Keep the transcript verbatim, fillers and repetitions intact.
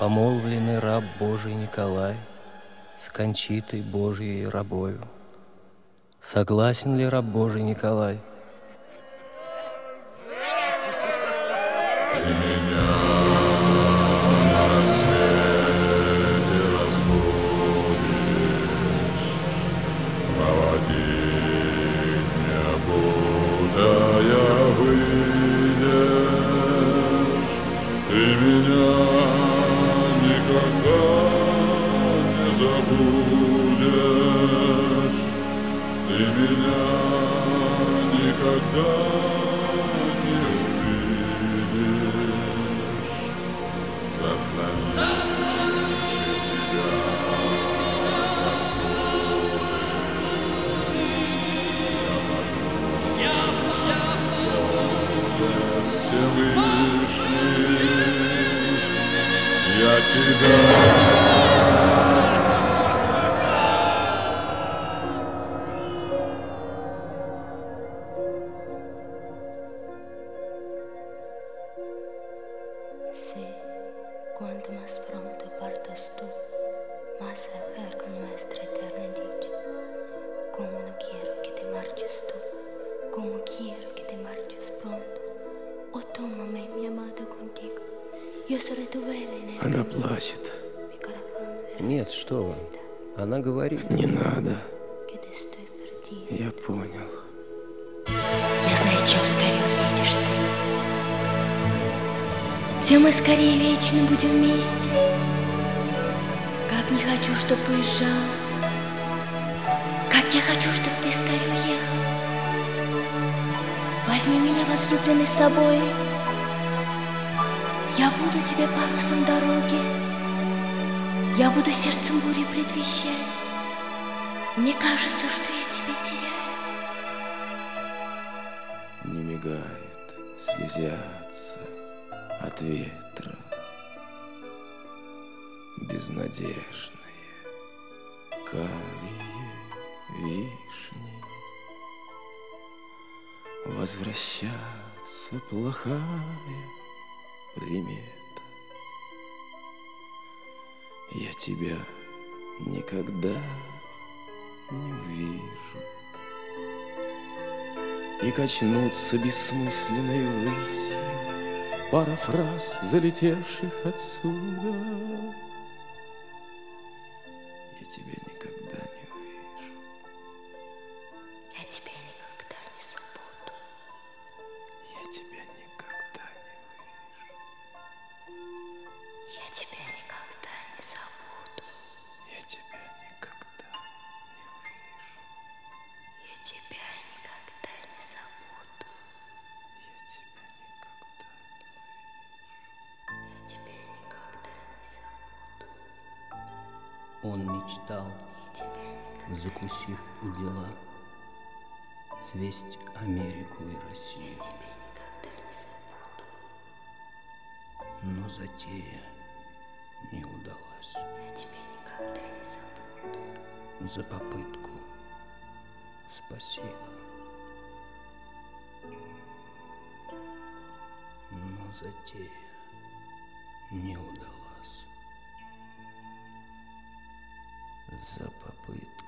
Помолвленный раб Божий Николай с Кончитой Божьей рабою. Согласен ли раб Божий Николай? Ты меня на рассвете разбудишь, проводить не будая выйдешь. Ты меня никогда не забудешь, ты меня никогда не увидишь. Заслоняющий тебя я Боже Всевышний, я тебя. Sé cuánto más pronto partas tú, más cerca nuestra eterna dicha. Como no quiero que te marches tú, como quiero que te marches pronto. Oh, tómame, mi amado, contigo. Yo seré tu vela en el Она camino. плачет. Mi corazón verá Нет, что вы. Она говорит. Не надо. que te estoy perdiendo. Я понял. Я знаю, чем скорее уедешь ты, тем мы скорее вечно будем вместе. Как не хочу, чтоб уезжал, как я хочу, чтоб ты скорее уехал. Возьми меня, возлюбленный, с собой. Я буду тебе парусом дороги, я буду сердцем бури предвещать. Мне кажется, что я тебя теряю. Не мигает, слезятся от ветра безнадежные карие вишни. Возвращаться плохая примета. Я тебя никогда не увижу. И качнутся бессмысленной ввысью пара фраз, залетевших отсюда. Я тебя никогда не увижу. Я тебя никогда не забуду. Я тебя никогда не увижу. Я тебя никогда не забуду. Я тебя никогда не увижу. Я тебя никогда не забуду. Я тебя никогда Я тебя никогда не забуду. Он мечтал, Я тебя никогда закусив у дела, свесть Америку и Россию. тебя никогда не забуду. Но затея не удалась. Я тебя никогда не забуду. За попытку спасибо. Но затея не удалась. За попытку